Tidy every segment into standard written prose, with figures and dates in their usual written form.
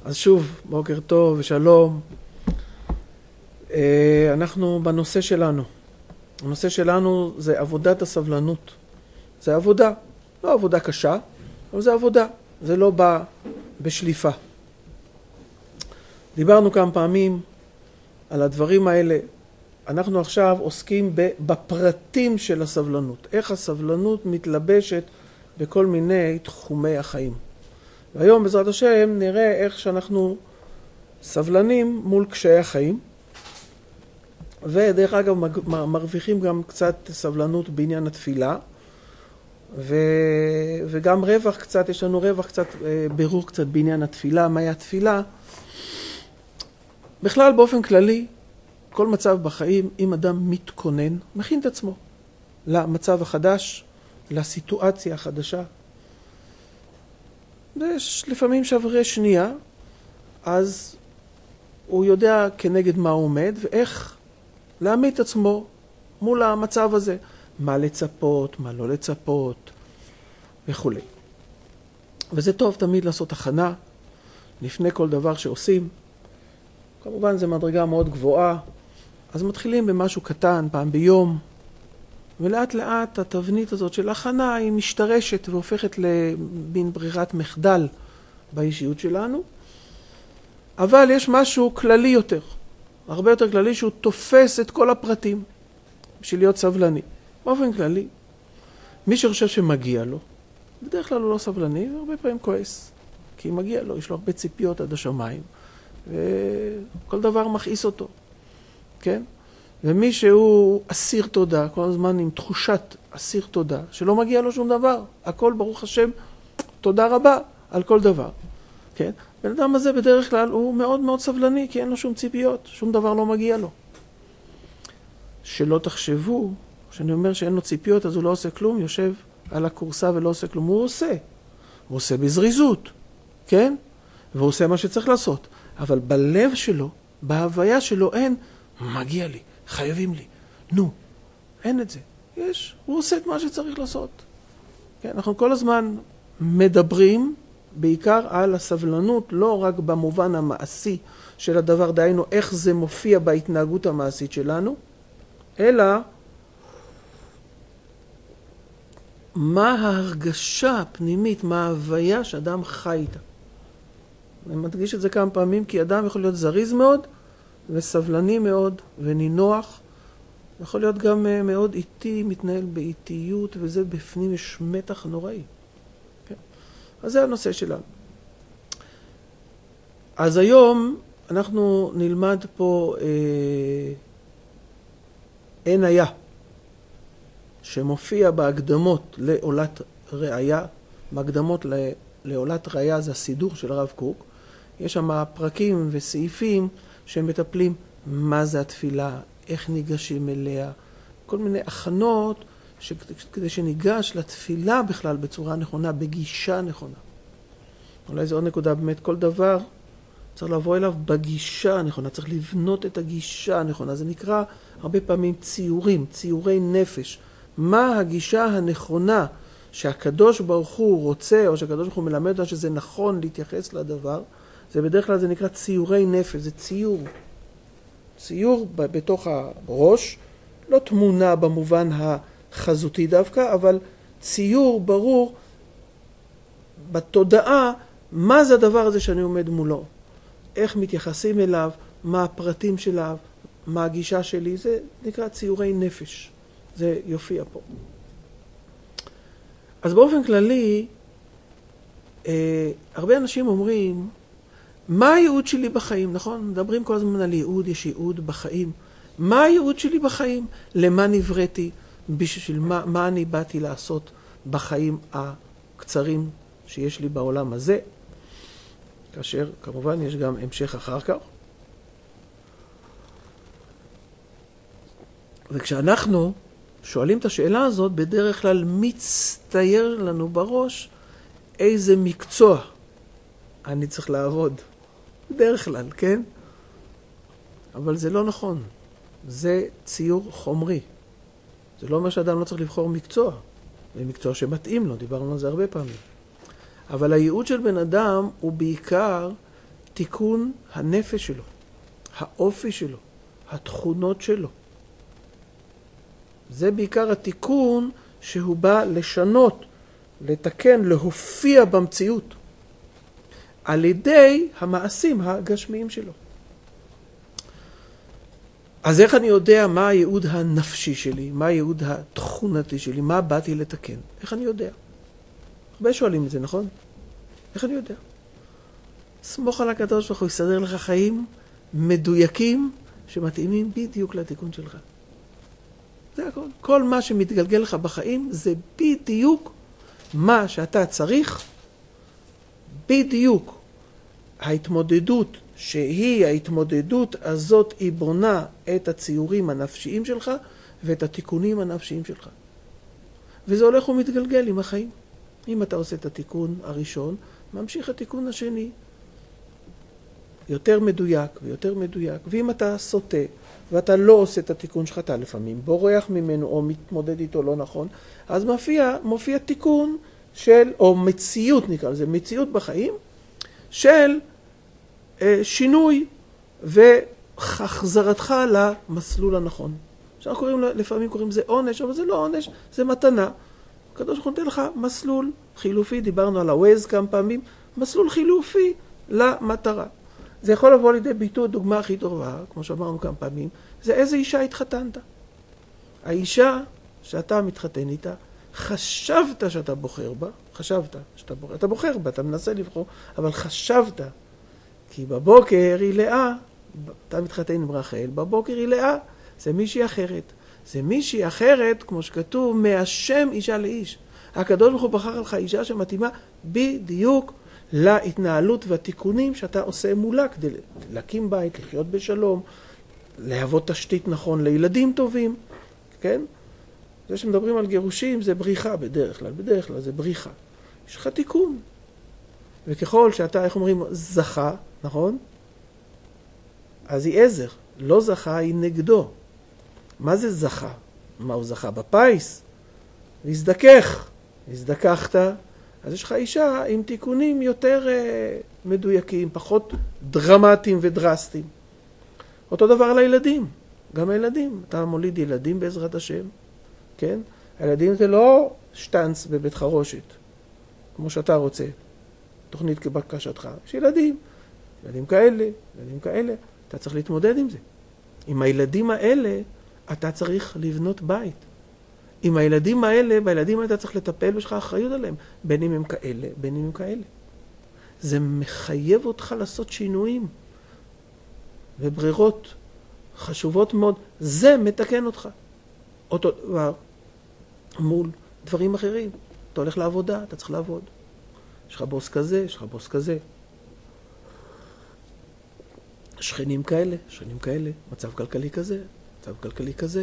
אז שוב, בוקר טוב ושלום. אנחנו בנושא שלנו. הנושא שלנו זה עבודת הסבלנות. זה עבודה, לא עבודה קשה, אבל זה עבודה. זה לא בא בשליפה. דיברנו כמה פעמים על הדברים האלה. אנחנו עכשיו עוסקים בפרטים של הסבלנות. איך הסבלנות מתלבשת בכל מיני תחומי החיים. והיום בעזרת השם נראה איך שאנחנו סבלנים מול קשיי החיים. ודרך אגב מרוויחים גם קצת סבלנות בעניין התפילה. וגם רווח קצת, יש לנו רווח קצת, בירור קצת בעניין התפילה, מהי התפילה. בכלל באופן כללי, כל מצב בחיים, אם אדם מתכונן, מכין את עצמו למצב החדש, לסיטואציה החדשה. יש לפעמים שברי שנייה, אז הוא יודע כנגד מה הוא עומד, ואיך להעמיד את עצמו מול המצב הזה. מה לצפות, מה לא לצפות, וכו'. וזה טוב תמיד לעשות הכנה, לפני כל דבר שעושים. כמובן זו מדרגה מאוד גבוהה, אז מתחילים במשהו קטן, פעם ביום, ולאט לאט התבנית הזאת של הכנה היא משתרשת והופכת לבין ברירת מחדל באישיות שלנו. אבל יש משהו כללי יותר, הרבה יותר כללי, שהוא תופס את כל הפרטים בשביל להיות סבלני. באופן כללי, מי שחושב שמגיע לו, בדרך כלל הוא לא סבלני, והרבה פעמים כועס. כי מגיע לו, יש לו הרבה ציפיות עד השמיים, וכל דבר מכעיס אותו, כן? ומי שהוא אסיר תודה, כל הזמן עם תחושת אסיר תודה, שלא מגיע לו שום דבר, הכל ברוך השם, תודה רבה על כל דבר, כן? בן אדם הזה בדרך כלל הוא מאוד מאוד סבלני, כי אין לו שום ציפיות, שום דבר לא מגיע לו. שלא תחשבו, שאני אומר שאין לו ציפיות, אז הוא לא עושה כלום, יושב על הקורסה ולא עושה כלום, הוא עושה בזריזות, כן? והוא עושה מה שצריך לעשות, אבל בלב שלו, בהוויה שלו אין, מגיע לי, חייבים לי, נו, אין את זה, הוא עושה את מה שצריך לעשות. כן? אנחנו כל הזמן מדברים בעיקר על הסבלנות, לא רק במובן המעשי של הדבר, דהיינו איך זה מופיע בהתנהגות המעשית שלנו, אלא מה ההרגשה הפנימית, מה ההוויה שאדם חי איתה. אני מדגיש את זה כמה פעמים, כי אדם יכול להיות זריז מאוד, וסבלני מאוד, ונינוח. יכול להיות גם מאוד איטי, מתנהל באיטיות, וזה בפנים יש מתח נוראי. כן? אז זה הנושא שלנו. אז היום אנחנו נלמד פה אין היה, שמופיע בהקדמות לעולת ראיה. בהקדמות לעולת ראיה זה הסידור של הרב קוק. יש שם פרקים וסעיפים שמטפלים מה זה התפילה, איך ניגשים אליה, כל מיני הכנות כדי שניגש לתפילה בכלל בצורה נכונה, בגישה נכונה. אולי זו עוד נקודה, באמת כל דבר צריך לבוא אליו בגישה הנכונה, צריך לבנות את הגישה הנכונה. זה נקרא הרבה פעמים ציורי נפש. מה הגישה הנכונה שהקדוש ברוך הוא רוצה, או שהקדוש ברוך הוא מלמד אותה שזה נכון להתייחס לדבר, זה בדרך כלל זה נקרא ציורי נפש, זה ציור בתוך הראש, לא תמונה במובן החזותי דווקא, אבל ציור ברור בתודעה, מה זה הדבר הזה שאני עומד מולו, איך מתייחסים אליו, מה הפרטים שלה, מה הגישה שלי, זה נקרא ציורי נפש, זה יופיע פה. אז באופן כללי, הרבה אנשים אומרים, מה הייעוד שלי בחיים, נכון? מדברים כל הזמן על ייעוד, יש ייעוד בחיים. מה הייעוד שלי בחיים? למה נבראתי? בשביל מה אני באתי לעשות בחיים הקצרים שיש לי בעולם הזה? כאשר כמובן יש גם המשך אחר כך. וכשאנחנו שואלים את השאלה הזאת, בדרך כלל מצטייר לנו בראש איזה מקצוע אני צריך לעבוד. בדרך כלל, כן? אבל זה לא נכון. זה ציור חומרי. זה לא אומר שאדם לא צריך לבחור מקצוע. זה מקצוע שמתאים לו, דיברנו על זה הרבה פעמים. אבל הייעוד של בן אדם הוא בעיקר תיקון הנפש שלו, האופי שלו, התכונות שלו. זה בעיקר התיקון שהוא בא לשנות, לתקן, להופיע במציאות, על ידי המעשים הגשמיים שלו. אז איך אני יודע מה הייעוד הנפשי שלי, מה הייעוד התכונתי שלי, מה באתי לתקן? איך אני יודע? הרבה שואלים את זה, נכון? איך אני יודע? סמוך על הקדוש ברוך הוא, יסדר לך חיים מדויקים שמתאימים בדיוק לתיקון שלך. זה הכל. כל מה שמתגלגל לך בחיים זה בדיוק מה שאתה צריך, בדיוק ההתמודדות שהיא ההתמודדות הזאת היא בונה את הציורים הנפשיים שלך ואת התיקונים הנפשיים שלך. וזה הולך ומתגלגל עם החיים. אם אתה עושה את התיקון הראשון, ממשיך התיקון השני. יותר מדויק ויותר מדויק. ואם אתה סוטה ואתה לא עושה את התיקון שלך, אתה לפעמים בורח ממנו או מתמודד איתו לא נכון, אז מופיע תיקון של, או מציאות נקרא לזה, מציאות בחיים של שינוי והחזרתך למסלול הנכון. לפעמים קוראים זה עונש, אבל זה לא עונש, זה מתנה. הקדוש ברוך הוא נותן לך מסלול חילופי, דיברנו על הווייז כמה פעמים, מסלול חילופי למטרה. זה יכול לבוא לידי ביטוי, דוגמה הכי טובה, כמו שאמרנו כמה פעמים, זה איזה אישה התחתנת. האישה שאתה מתחתן איתה, חשבת שאתה בוחר בה, אתה בוחר בה, אתה מנסה לבחור, אבל חשבת, כי בבוקר היא לאה, אתה מתחתן עם רחל, בבוקר היא לאה, זה מישהי אחרת. זה מישהי אחרת, כמו שכתוב, מהשם אישה לאיש. הקדוש ברוך הוא בחר לך אישה שמתאימה בדיוק להתנהלות והתיקונים שאתה עושה מולה, כדי להקים בית, לחיות בשלום, להוות תשתית נכון לילדים טובים, כן? זה שמדברים על גירושים זה בריחה בדרך כלל זה בריחה. יש לך תיקון. וככל שאתה, איך אומרים, זכה, נכון? אז היא עזר. לא זכה, היא נגדו. מה זה זכה? מה הוא זכה? בפייס? הזדככת. אז יש לך אישה עם תיקונים יותר מדויקים, פחות דרמטיים ודרסטיים. אותו דבר לילדים. גם הילדים. אתה מוליד ילדים בעזרת השם. כן? הילדים זה לא שטנץ בבית חרושת, כמו שאתה רוצה. תוכנית כבקשתך. יש ילדים כאלה. אתה צריך להתמודד עם זה. עם הילדים האלה, אתה צריך לבנות בית. עם הילדים האלה, אתה צריך לטפל, ויש לך אחריות עליהם. בין אם הם כאלה. זה מחייב אותך לעשות שינויים וברירות חשובות מאוד. זה מתקן אותך. אותו דבר מול דברים אחרים. אתה הולך לעבודה, אתה צריך לעבוד. יש לך בוס כזה, שכנים כאלה, מצב כלכלי כזה.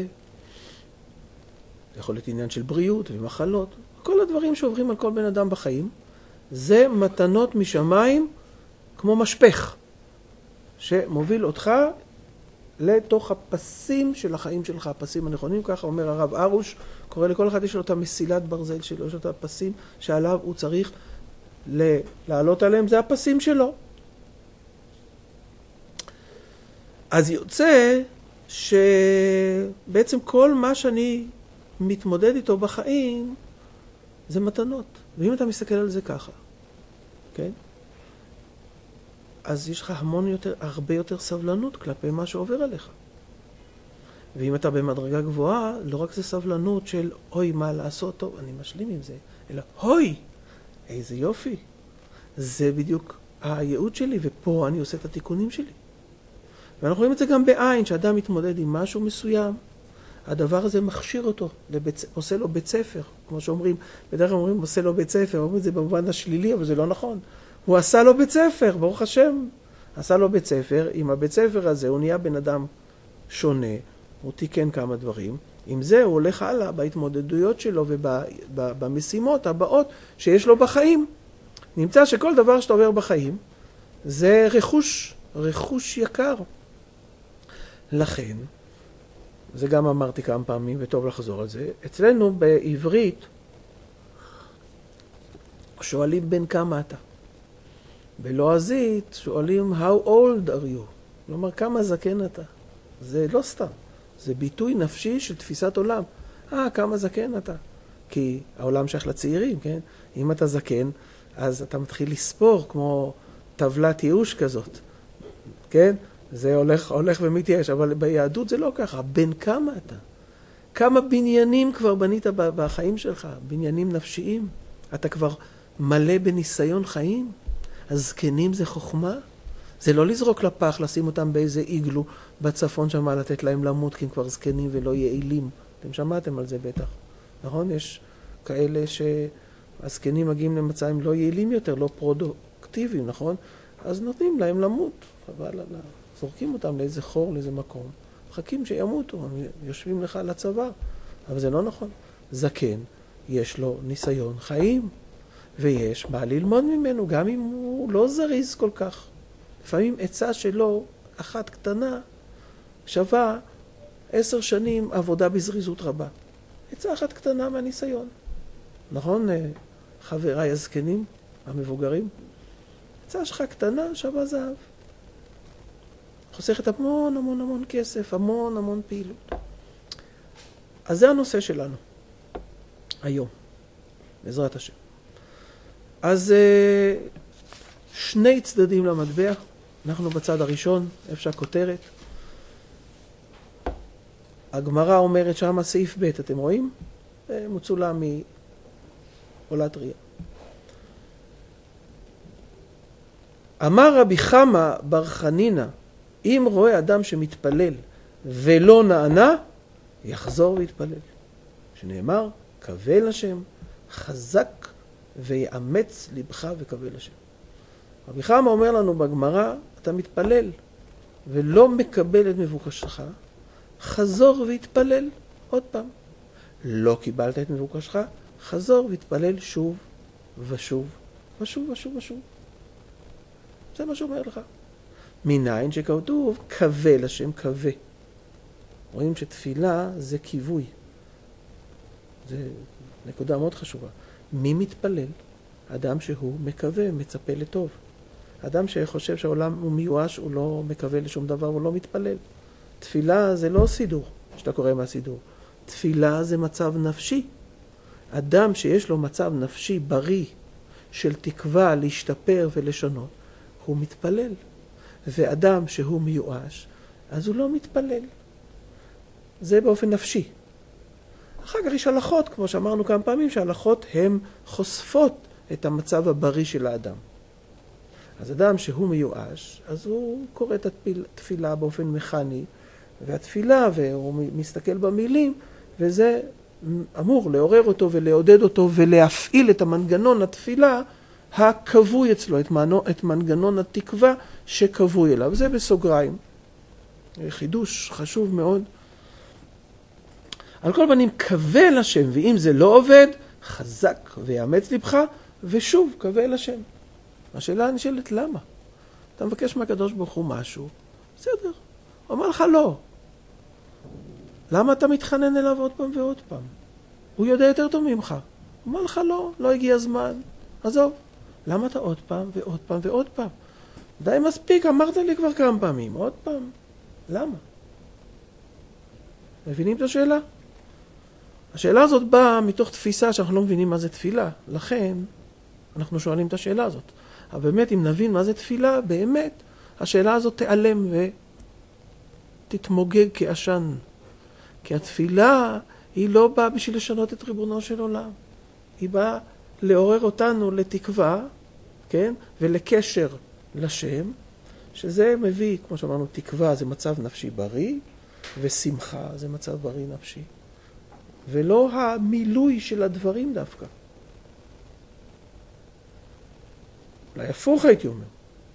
זה יכול להיות עניין של בריאות ומחלות. כל הדברים שעוברים על כל בן אדם בחיים, זה מתנות משמיים כמו משפך, שמוביל אותך לתוך הפסים של החיים שלך, הפסים הנכונים, ככה אומר הרב ארוש, קורא לכל אחד יש לו את המסילת ברזל שלו, יש לו את הפסים שעליו הוא צריך לעלות עליהם, זה הפסים שלו. אז יוצא שבעצם כל מה שאני מתמודד איתו בחיים זה מתנות. ואם אתה מסתכל על זה ככה, כן? אז יש לך הרבה יותר סבלנות כלפי מה שעובר עליך. ואם אתה במדרגה גבוהה, לא רק זה סבלנות של אוי מה לעשות טוב, אני משלים עם זה, אלא אוי, איזה יופי. זה בדיוק הייעוד שלי, ופה אני עושה את התיקונים שלי. ואנחנו רואים את זה גם בעין, שאדם מתמודד עם משהו מסוים, הדבר הזה מכשיר אותו, עושה לו בית ספר, כמו שאומרים, בדרך כלל אומרים עושה לו בית ספר, אומרים את זה במובן השלילי, אבל זה לא נכון. הוא עשה לו בית ספר, ברוך השם, עשה לו בית ספר, עם הבית ספר הזה הוא נהיה בן אדם שונה, הוא תיקן כמה דברים, עם זה הוא הולך הלאה בהתמודדויות שלו ובמשימות הבאות שיש לו בחיים. נמצא שכל דבר שאתה עובר בחיים זה רכוש יקר. לכן, זה גם אמרתי כמה פעמים וטוב לחזור על זה, אצלנו בעברית שואלים בין כמה אתה. בלועזית שואלים how old are you? כלומר, כמה זקן אתה? זה לא סתם. זה ביטוי נפשי של תפיסת עולם. כמה זקן אתה? כי העולם שייך לצעירים, כן? אם אתה זקן, אז אתה מתחיל לספור כמו טבלת ייאוש כזאת, כן? זה הולך ומתייאש, אבל ביהדות זה לא ככה. בין כמה אתה? כמה בניינים כבר בנית בחיים שלך? בניינים נפשיים? אתה כבר מלא בניסיון חיים? הזקנים זה חוכמה? זה לא לזרוק לפח, לשים אותם באיזה איגלו בצפון שמה, לתת להם למות, כי הם כבר זקנים ולא יעילים. אתם שמעתם על זה בטח, נכון? יש כאלה שהזקנים מגיעים למצב הם לא יעילים יותר, לא פרודוקטיביים, נכון? אז נותנים להם למות, חבל, זורקים אותם לאיזה חור, לאיזה מקום, מחכים שימותו, הם יושבים לך על הצוואר, אבל זה לא נכון. זקן, יש לו ניסיון חיים, ויש מה ללמוד ממנו, גם אם הוא לא זריז כל כך. לפעמים עצה שלו, אחת קטנה, שווה 10 שנים עבודה בזריזות רבה. עצה אחת קטנה מהניסיון. נכון, חבריי הזקנים, המבוגרים? עצה שלך קטנה שווה זהב. חוסכת המון המון המון כסף, המון המון פעילות. אז זה הנושא שלנו, היום, בעזרת השם. אז שני צדדים למטבע, אנחנו בצד הראשון, איפה שהכותרת. הגמרא אומרת שם סעיף ב', אתם רואים? מצולם מעולת ראייה. אמר רבי חמא בר חנינא, אם רואה אדם שמתפלל ולא נענה, יחזור ויתפלל. שנאמר, קבל השם, חזק ויאמץ לבך וקבל השם. רבי חמא אומר לנו בגמרא, אתה מתפלל ולא מקבל את מבוקשך, חזור והתפלל עוד פעם. לא קיבלת את מבוקשך, חזור והתפלל שוב ושוב ושוב ושוב ושוב. זה מה שאומר לך. מניין שכתוב, קבל השם, קווה. רואים שתפילה זה כיווי. זה נקודה מאוד חשובה. מי מתפלל? אדם שהוא מקווה, מצפה לטוב. אדם שחושב שהעולם הוא מיואש, הוא לא מקווה לשום דבר, הוא לא מתפלל. תפילה זה לא סידור, שאתה קורא מהסידור. תפילה זה מצב נפשי. אדם שיש לו מצב נפשי בריא של תקווה להשתפר ולשנות, הוא מתפלל. ואדם שהוא מיואש, אז הוא לא מתפלל. זה באופן נפשי. אחר כך יש הלכות, כמו שאמרנו כמה פעמים, שההלכות הן חושפות את המצב הבריא של האדם. אז אדם שהוא מיואש, אז הוא קורא את התפילה באופן מכני, והתפילה, והוא מסתכל במילים, וזה אמור לעורר אותו ולעודד אותו ולהפעיל את המנגנון התפילה הקבוי אצלו, את מנגנון התקווה שקבוי אליו. זה בסוגריים. חידוש חשוב מאוד. על כל פנים, קבל השם, ואם זה לא עובד, חזק ויאמץ לבך, ושוב קבל השם. השאלה נשאלת, למה? אתה מבקש מהקדוש ברוך הוא משהו, בסדר. הוא אמר לך לא. למה אתה מתחנן אליו עוד פעם ועוד פעם? הוא יודע יותר טוב ממך. הוא אמר לך לא, לא הגיע הזמן. עזוב. למה אתה עוד פעם ועוד פעם ועוד פעם? די מספיק, אמרת לי כבר כמה פעמים. עוד פעם. למה? מבינים את השאלה? השאלה הזאת באה מתוך תפיסה שאנחנו לא מבינים מה זה תפילה. לכן אנחנו שואלים את השאלה הזאת. אבל באמת, אם נבין מה זה תפילה, באמת, השאלה הזאת תיעלם ותתמוגג כעשן. כי התפילה היא לא באה בשביל לשנות את ריבונו של עולם. היא באה לעורר אותנו לתקווה, כן? ולקשר לשם, שזה מביא, כמו שאמרנו, תקווה זה מצב נפשי בריא, ושמחה זה מצב בריא נפשי. ולא המילוי של הדברים דווקא. אולי הפוך הייתי אומר.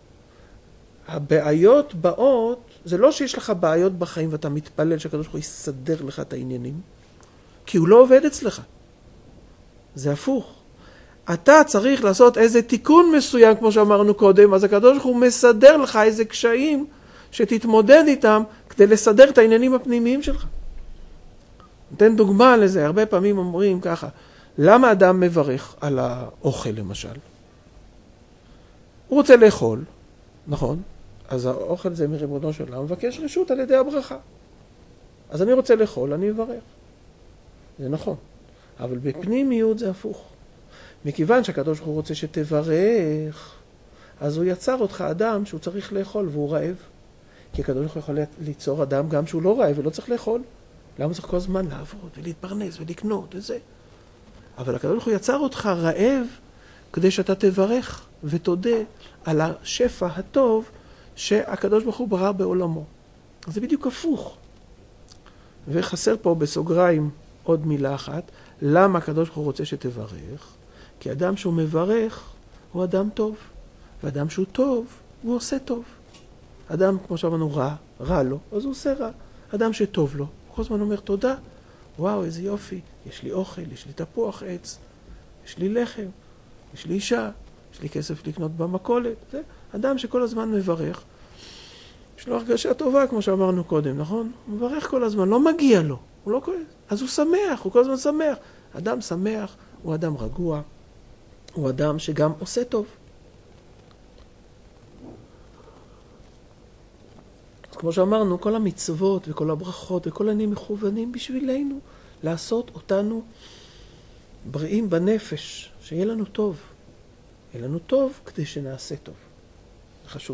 הבעיות באות, זה לא שיש לך בעיות בחיים ואתה מתפלל שהקדוש ברוך הוא יסדר לך את העניינים, כי הוא לא עובד אצלך. זה הפוך. אתה צריך לעשות איזה תיקון מסוים, כמו שאמרנו קודם, אז הקדוש ברוך הוא מסדר לך איזה קשיים שתתמודד איתם כדי לסדר את העניינים הפנימיים שלך. נתן דוגמה לזה, הרבה פעמים אומרים ככה, למה אדם מברך על האוכל למשל? הוא רוצה לאכול, נכון? אז האוכל זה מריבונו של עולם, מבקש רשות על ידי הברכה. אז אני רוצה לאכול, אני אברך. זה נכון. אבל בפנימיות זה הפוך. מכיוון שהקדוש ברוך הוא רוצה שתברך, אז הוא יצר אותך אדם שהוא צריך לאכול והוא רעב. כי הקדוש ברוך הוא יכול ליצור אדם גם שהוא לא רעב ולא צריך לאכול. למה צריך כל הזמן לעבוד ולהתפרנס ולקנות וזה? אבל הקדוש ברוך הוא יצר אותך רעב כדי שאתה תברך ותודה על השפע הטוב שהקדוש ברוך הוא ברא בעולמו. אז זה בדיוק הפוך. וחסר פה בסוגריים עוד מילה אחת. למה הקדוש ברוך הוא רוצה שתברך? כי אדם שהוא מברך הוא אדם טוב. ואדם שהוא טוב, הוא עושה טוב. אדם, כמו שאמרנו, רע לו, אז הוא עושה רע. אדם שטוב לו, הוא כל הזמן אומר תודה. וואו, איזה יופי, יש לי אוכל, יש לי תפוח עץ, יש לי לחם, יש לי אישה, יש לי כסף לקנות במכולת. זה אדם שכל הזמן מברך. יש לו הרגשה טובה, כמו שאמרנו קודם, נכון? הוא מברך כל הזמן, לא מגיע לו, הוא לא כועס. אז הוא שמח, הוא כל הזמן שמח. אדם שמח, הוא אדם רגוע, הוא אדם שגם עושה טוב. אז כמו שאמרנו, כל המצוות וכל הברכות וכל העניינים מכוונים בשבילנו, לעשות אותנו בריאים בנפש, שיהיה לנו טוב. יהיה לנו טוב כדי שנעשה טוב. זה חשוב.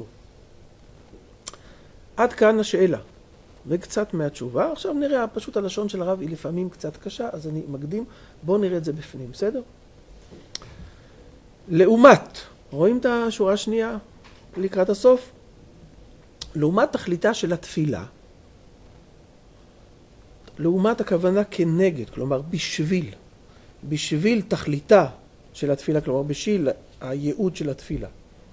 עד כאן השאלה, וקצת מהתשובה. עכשיו נראה, פשוט הלשון של הרב היא לפעמים קצת קשה, אז אני מקדים. בואו נראה את זה בפנים, בסדר? לעומת, רואים את השורה השנייה לקראת הסוף? לעומת תכליתה של התפילה, לעומת הכוונה כנגד, כלומר בשביל תכליתה של התפילה, כלומר בשביל הייעוד של התפילה.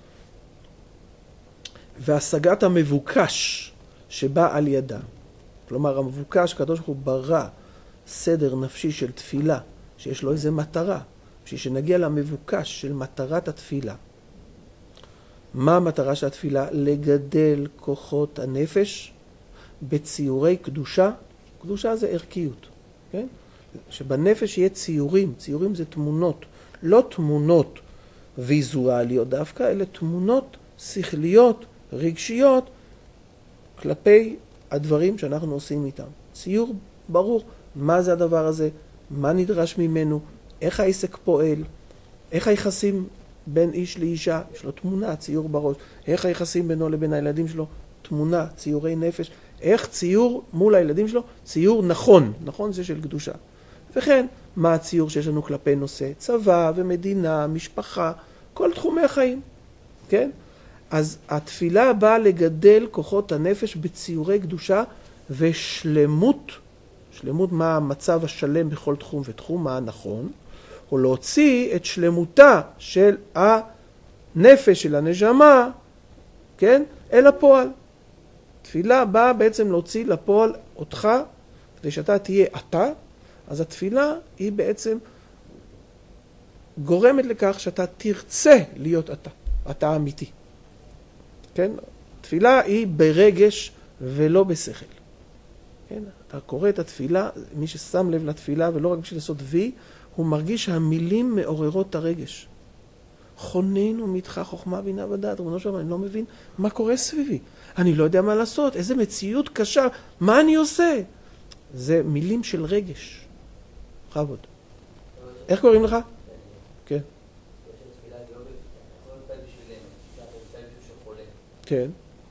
והשגת המבוקש שבא על ידה. כלומר, המבוקש, הקדוש ברוך הוא ברא סדר נפשי של תפילה, שיש לו איזה מטרה, בשביל שנגיע למבוקש של מטרת התפילה. מה המטרה של התפילה? לגדל כוחות הנפש בציורי קדושה. קדושה זה ערכיות, כן? שבנפש יהיה ציורים. ציורים זה תמונות, לא תמונות ויזואליות דווקא, אלא תמונות שכליות, רגשיות, כלפי הדברים שאנחנו עושים איתם. ציור ברור, מה זה הדבר הזה, מה נדרש ממנו, איך העסק פועל, איך היחסים בין איש לאישה, יש לו תמונה, ציור בראש, איך היחסים בינו לבין הילדים שלו, תמונה, ציורי נפש, איך ציור מול הילדים שלו, ציור נכון, נכון זה של קדושה. וכן, מה הציור שיש לנו כלפי נושא, צבא ומדינה, משפחה, כל תחומי החיים, כן? אז התפילה באה לגדל כוחות הנפש בציורי קדושה ושלמות, שלמות מה המצב השלם בכל תחום ותחום, מה הנכון, או להוציא את שלמותה של הנפש, של הנשמה, כן? אל הפועל. תפילה באה בעצם להוציא לפועל אותך, כדי שאתה תהיה אתה, אז התפילה היא בעצם גורמת לכך שאתה תרצה להיות אתה אמיתי. כן? תפילה היא ברגש ולא בשכל. כן? אתה קורא את התפילה, מי ששם לב לתפילה ולא רק בשביל לעשות וי, הוא מרגיש שהמילים מעוררות את הרגש. חונן ומתך חוכמה בינה ודעת. רבנו שלום, אני לא מבין מה קורה סביבי. אני לא יודע מה לעשות, איזה מציאות קשה, מה אני עושה? זה מילים של רגש. חבוד. איך קוראים לך? כן. כן.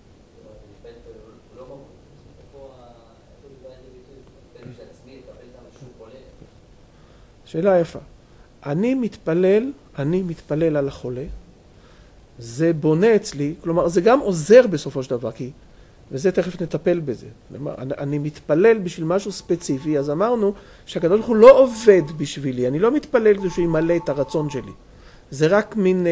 שאלה יפה. אני מתפלל על החולה, זה בונה אצלי, כלומר זה גם עוזר בסופו של דבר, וזה תכף נטפל בזה. אני מתפלל בשביל משהו ספציפי, אז אמרנו שהקדוש ברוך הוא לא עובד בשבילי, אני לא מתפלל כדי שהוא ימלא את הרצון שלי. זה רק מין,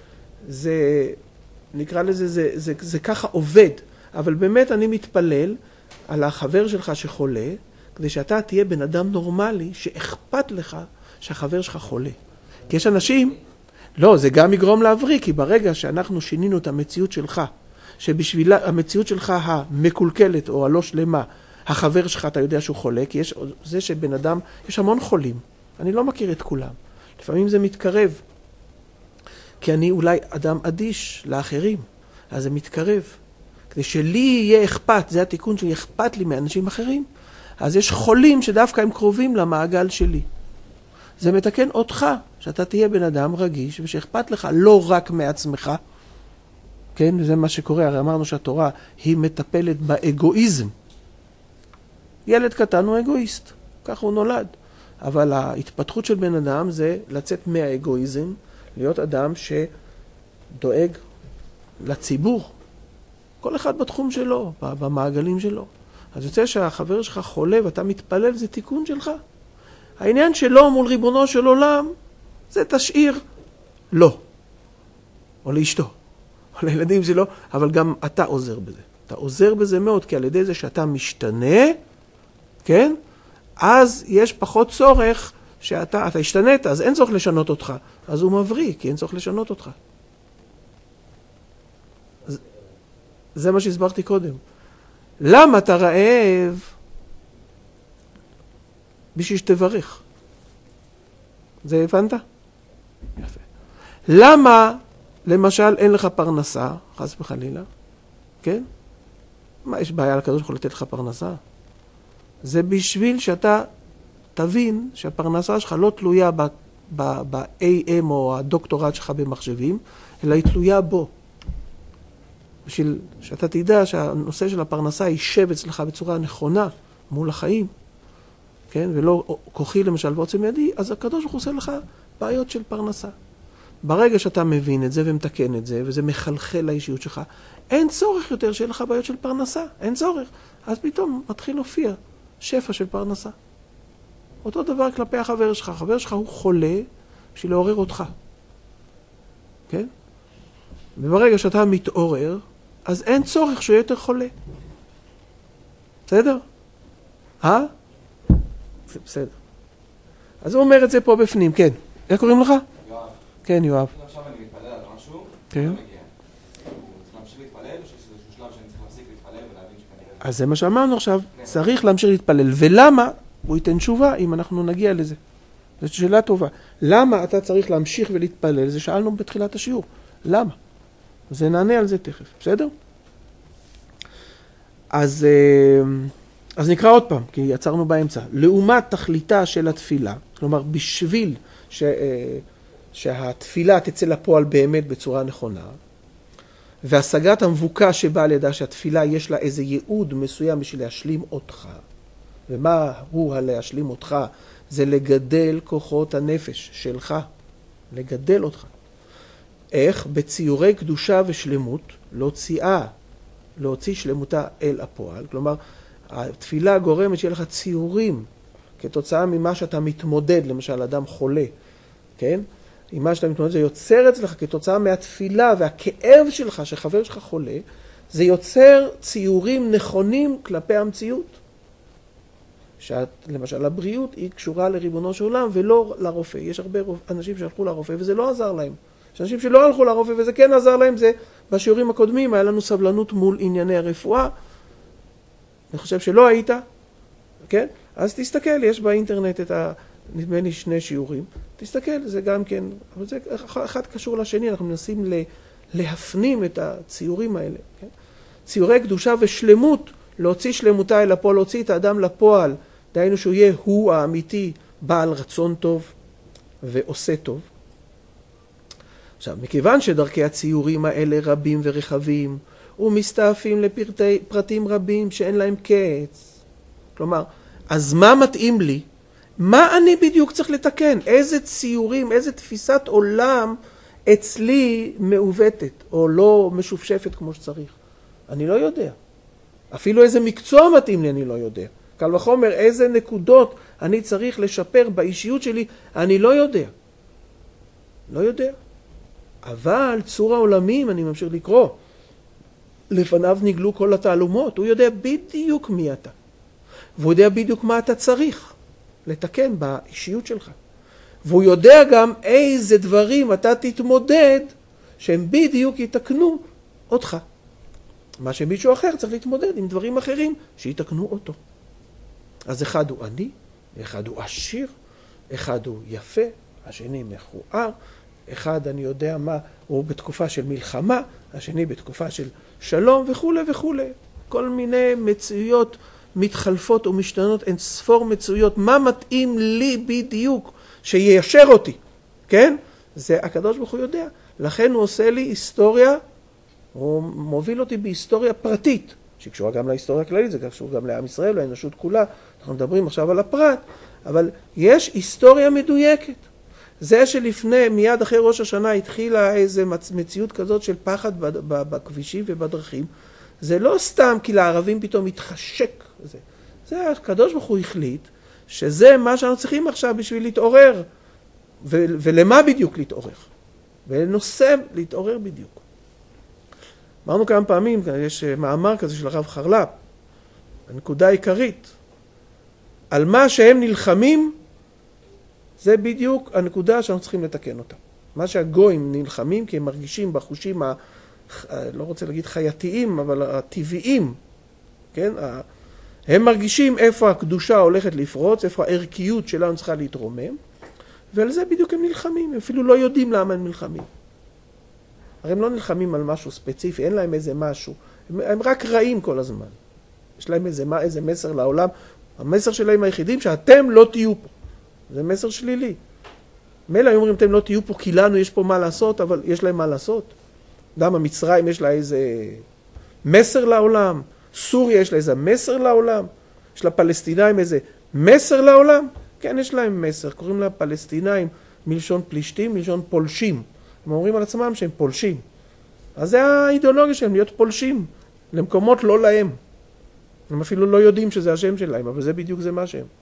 נקרא לזה, זה ככה עובד, אבל באמת אני מתפלל על החבר שלך שחולה, כדי שאתה תהיה בן אדם נורמלי שאכפת לך שהחבר שלך חולה. כי יש אנשים, לא, זה גם יגרום להבריא, כי ברגע שאנחנו שינינו את המציאות שלך, שבשביל המציאות שלך המקולקלת או הלא שלמה, החבר שלך אתה יודע שהוא חולה, כי יש זה שבן אדם, יש המון חולים, אני לא מכיר את כולם. לפעמים זה מתקרב, כי אני אולי אדם אדיש לאחרים, אז זה מתקרב. כדי שלי יהיה אכפת, זה התיקון שיהיה אכפת לי מאנשים אחרים, אז יש חולים שדווקא הם קרובים למעגל שלי. זה מתקן אותך, שאתה תהיה בן אדם רגיש, ושאכפת לך לא רק מעצמך, כן? וזה מה שקורה, הרי אמרנו שהתורה היא מטפלת באגואיזם. ילד קטן הוא אגואיסט, ככה הוא נולד. אבל ההתפתחות של בן אדם זה לצאת מהאגואיזם, להיות אדם שדואג לציבור. כל אחד בתחום שלו, במעגלים שלו. אז יוצא שהחבר שלך חולה ואתה מתפלל, זה תיקון שלך. העניין שלו מול ריבונו של עולם, זה תשאיר לו, או לאשתו, או לילדים שלו, אבל גם אתה עוזר בזה. אתה עוזר בזה מאוד, כי על ידי זה שאתה משתנה, כן? אז יש פחות צורך שאתה השתנית, אז אין צורך לשנות אותך. אז הוא מבריא, כי אין צורך לשנות אותך. זה מה שהסברתי קודם. למה אתה רעב? בשביל שתברך. זה הבנת? יפה. למה, למשל, אין לך פרנסה, חס וחלילה? כן? מה, יש בעיה לקדוש ברוך הוא לתת לך פרנסה? זה בשביל שאתה תבין שהפרנסה שלך לא תלויה ב-AM או הדוקטורט שלך במחשבים, אלא היא תלויה בו. בשביל שאתה תדע שהנושא של הפרנסה יישב אצלך בצורה נכונה מול החיים, כן? ולא כוחי למשל ועוצם ידי, אז הקדוש ברוך הוא עושה לך בעיות של פרנסה. ברגע שאתה מבין את זה ומתקן את זה, וזה מחלחל לאישיות שלך, אין צורך יותר שיהיה לך בעיות של פרנסה, אין צורך. אז פתאום מתחיל להופיע שפע של פרנסה. אותו דבר כלפי החבר שלך. החבר שלך הוא חולה בשביל לעורר אותך. כן? וברגע שאתה מתעורר, אז אין צורך שהוא יותר חולה. בסדר? זה בסדר. אז הוא אומר את זה פה בפנים, כן. איך קוראים לך? יואב. כן, יואב. עכשיו אני מתפלל על משהו, כן. לא מגיע. צריך להמשיך להתפלל, או שיש איזשהו שלב שאני צריך להפסיק להתפלל ולהבין שכנראה... אז זה מה שאמרנו עכשיו, צריך להמשיך להתפלל. ולמה? הוא ייתן תשובה אם אנחנו נגיע לזה. זו שאלה טובה. למה אתה צריך להמשיך ולהתפלל? זה שאלנו בתחילת השיעור. למה? זה נענה על זה תכף, בסדר? אז נקרא עוד פעם, כי יצרנו באמצע. לעומת תכליתה של התפילה, כלומר בשביל שהתפילה תצא לפועל באמת בצורה נכונה, והשגת המבוקש שבא על ידה שהתפילה יש לה איזה ייעוד מסוים בשביל להשלים אותך, ומה הוא הלהשלים אותך? זה לגדל כוחות הנפש שלך, לגדל אותך. איך? בציורי קדושה ושלמות, להוציא שלמותה אל הפועל. כלומר, התפילה גורמת שיהיה לך ציורים כתוצאה ממה שאתה מתמודד, למשל אדם חולה, כן? עם מה שאתה מתמודד, זה יוצר אצלך כתוצאה מהתפילה והכאב שלך שחבר שלך חולה, זה יוצר ציורים נכונים כלפי המציאות. למשל, הבריאות היא קשורה לריבונו של עולם ולא לרופא. יש הרבה אנשים שהלכו לרופא וזה לא עזר להם. יש אנשים שלא הלכו לרופא וזה כן עזר להם, זה בשיעורים הקודמים היה לנו סבלנות מול ענייני הרפואה. אני חושב שלא היית, כן? אז תסתכל, יש באינטרנט נדמה לי 2 שיעורים. תסתכל, זה גם כן, אבל זה אחד קשור לשני, אנחנו מנסים להפנים את הציורים האלה, כן? ציורי קדושה ושלמות, להוציא שלמותה אל הפועל, להוציא את האדם לפועל, דהיינו שהוא יהיה הוא האמיתי, בעל רצון טוב ועושה טוב. עכשיו, מכיוון שדרכי הציורים האלה רבים ורחבים, ומסתעפים לפרטים רבים שאין להם קץ. כלומר, אז מה מתאים לי? מה אני בדיוק צריך לתקן? איזה ציורים, איזה תפיסת עולם אצלי מעוותת, או לא משופשפת כמו שצריך? אני לא יודע. אפילו איזה מקצוע מתאים לי אני לא יודע. קל וחומר, איזה נקודות אני צריך לשפר באישיות שלי, אני לא יודע. לא יודע. אבל צור העולמים, אני ממשיך לקרוא, לפניו נגלו כל התעלומות, הוא יודע בדיוק מי אתה. והוא יודע בדיוק מה אתה צריך לתקן באישיות שלך. והוא יודע גם איזה דברים אתה תתמודד שהם בדיוק יתקנו אותך. מה שמישהו אחר צריך להתמודד עם דברים אחרים שיתקנו אותו. אז אחד הוא עני, אחד הוא עשיר, אחד הוא יפה, השני מכוער, אחד אני יודע מה, הוא בתקופה של מלחמה, השני בתקופה של שלום וכו' וכו'. כל מיני מציאויות מתחלפות ומשתנות, אין ספור מציאויות, מה מתאים לי בדיוק שיישר אותי, כן? זה הקדוש ברוך הוא יודע. לכן הוא עושה לי היסטוריה, הוא מוביל אותי בהיסטוריה פרטית, שקשורה גם להיסטוריה הכללית, זה קשור גם לעם ישראל, לאנושות כולה, אנחנו מדברים עכשיו על הפרט, אבל יש היסטוריה מדויקת. זה שלפני, מיד אחרי ראש השנה, התחילה איזו מציאות כזאת של פחד בכבישים ובדרכים, זה לא סתם כי לערבים פתאום מתחשק. זה הקדוש ברוך הוא החליט, שזה מה שאנחנו צריכים עכשיו בשביל להתעורר. ולמה בדיוק להתעורר? ולנושא להתעורר בדיוק. אמרנו כמה פעמים, יש מאמר כזה של הרב חרל"פ, הנקודה העיקרית, על מה שהם נלחמים, זה בדיוק הנקודה שאנחנו צריכים לתקן אותה. מה שהגויים נלחמים, כי הם מרגישים בחושים, לא רוצה להגיד חייתיים, אבל הטבעיים, כן? הם מרגישים איפה הקדושה הולכת לפרוץ, איפה הערכיות שלנו צריכה להתרומם, ועל זה בדיוק הם נלחמים, הם אפילו לא יודעים למה הם נלחמים. הרי הם לא נלחמים על משהו ספציפי, אין להם איזה משהו, הם רק רעים כל הזמן. יש להם איזה מסר לעולם, המסר שלהם היחידים שאתם לא תהיו פה. זה מסר שלילי. מילא היו אומרים, אתם לא תהיו פה כי לנו יש פה מה לעשות, אבל יש להם מה לעשות. למה מצרים יש לה איזה מסר לעולם, סוריה יש לה איזה מסר לעולם, יש לה פלסטינאים איזה מסר לעולם? כן, יש להם מסר, קוראים לה פלסטינאים מלשון פלישתים, מלשון פולשים. הם אומרים על עצמם שהם פולשים. אז זה האידיאולוגיה שלהם, להיות פולשים, למקומות לא להם. הם אפילו לא יודעים שזה השם שלהם, אבל זה בדיוק זה מה שהם.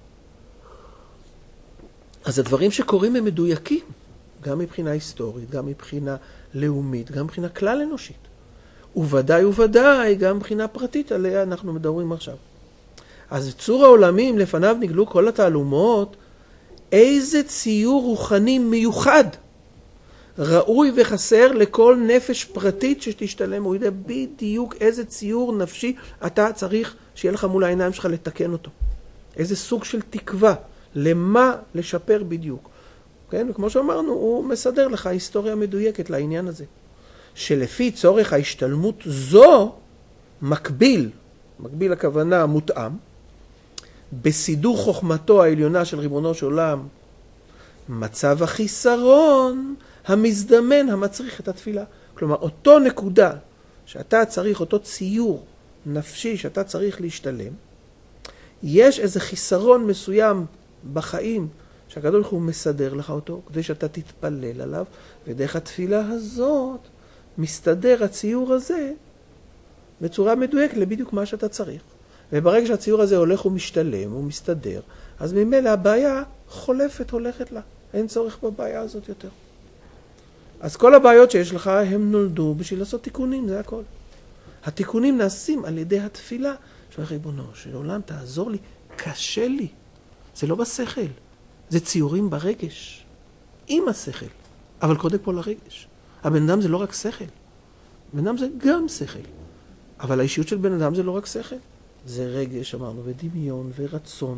אז הדברים שקורים הם מדויקים, גם מבחינה היסטורית, גם מבחינה לאומית, גם מבחינה כלל אנושית. וודאי גם מבחינה פרטית עליה אנחנו מדברים עכשיו. אז צור העולמים לפניו נגלו כל התעלומות, איזה ציור רוחני מיוחד, ראוי וחסר לכל נפש פרטית שתשתלם. הוא יודע בדיוק איזה ציור נפשי אתה צריך שיהיה לך מול העיניים שלך לתקן אותו. איזה סוג של תקווה, למה לשפר בדיוק. כן? וכמו שאמרנו, הוא מסדר לך היסטוריה מדויקת לעניין הזה. שלפי צורך ההשתלמות זו, מקביל הכוונה מותאם, בסידור חוכמתו העליונה של ריבונו של עולם, מצב החיסרון המזדמן המצריך את התפילה. כלומר, אותו נקודה שאתה צריך, אותו ציור נפשי שאתה צריך להשתלם, יש איזה חיסרון מסוים בחיים שהקדוש ברוך הוא מסדר לך אותו, כדי שאתה תתפלל עליו, ודרך התפילה הזאת מסתדר הציור הזה בצורה מדויקת לבדיוק מה שאתה צריך. וברגע שהציור הזה הולך ומשתלם, הוא מסתדר, אז ממילא הבעיה הולכת לה. אין צורך בבעיה הזאת יותר. אז כל הבעיות שיש לך, הם נולדו בשביל לעשות תיקונים, זה הכל. התיקונים נעשים על ידי התפילה. שאומר, ריבונו של עולם, תעזור לי, קשה לי. זה לא בשכל, זה ציורים ברגש. עם השכל, אבל קודם כל הרגש. הבן אדם זה לא רק שכל, בן אדם זה גם שכל. אבל האישיות של בן אדם זה לא רק שכל. זה רגש, אמרנו, ודמיון ורצון.